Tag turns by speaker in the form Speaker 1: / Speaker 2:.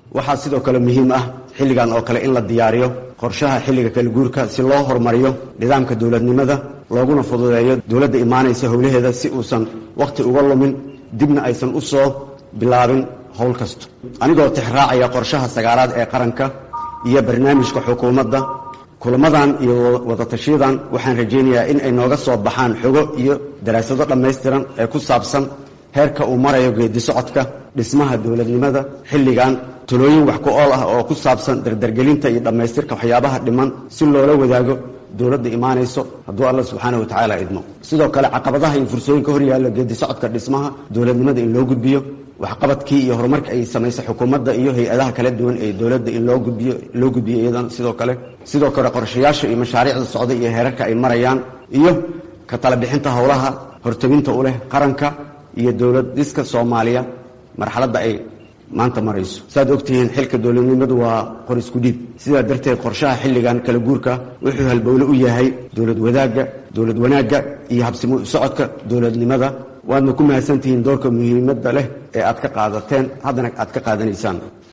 Speaker 1: waxaa sidoo kale muhiim ah xilligan oo kale in la diyaariyo qorshaha xilliga kala guurka si loo horumariyo nidaamka dowladnimada looguna fududeeyo dowladda imaanaysa howlaheeda si uusan waqti uga lumin dibna aysan u soo bilaabin howl kasta anigoo tixraacaya qorshaha 9aad ee qaranka iyo barnaamijka xukuumadda kulamadan iyo wadatashiyadan waxaan rajaynayaa in ay nooga soo baxaan xogo iyo daraasado dhammaystiran ee ku saabsan heerka uu marayo geedi socodka dhismaha dowladnimada xilligan talooyin wax ku ool ah oo ku saabsan dardargelinta iyo dhammaystirka waxyaabaha dhiman si loola wadaago dowladda imaanayso hadduu alla subxaanahu watacaala idmo sidoo kale caqabadaha iyo fursooyinka hor yaalla geedi socodka dhismaha dowladnimada in loo gudbiyo waxqabadkii iyo horumarka ay samaysay xukuumadda iyo hay-adaha kala duwan ee dowladda in loo gudbiyo iyadan sidoo kale qorshayaasha iyo mashaariicda socda iyo heerarka ay marayaan iyo ka tala bixinta howlaha hortabinta u leh qaranka iyo dowlad dhiska Soomaaliya marxaladda ay maanta marayso saad ogtihiin xilka dowladnimadu waa qor isku dhiib sidaa darteed qorshaha xilligan kala guurka wuxuu halbowle u yahay dowlad wanaagga iyo habsimo socodka dowladnimada waadna ku mahadsantihiin doorka muhiimadda leh ee aad ka qaadateen haddana aad ka qaadanaysaan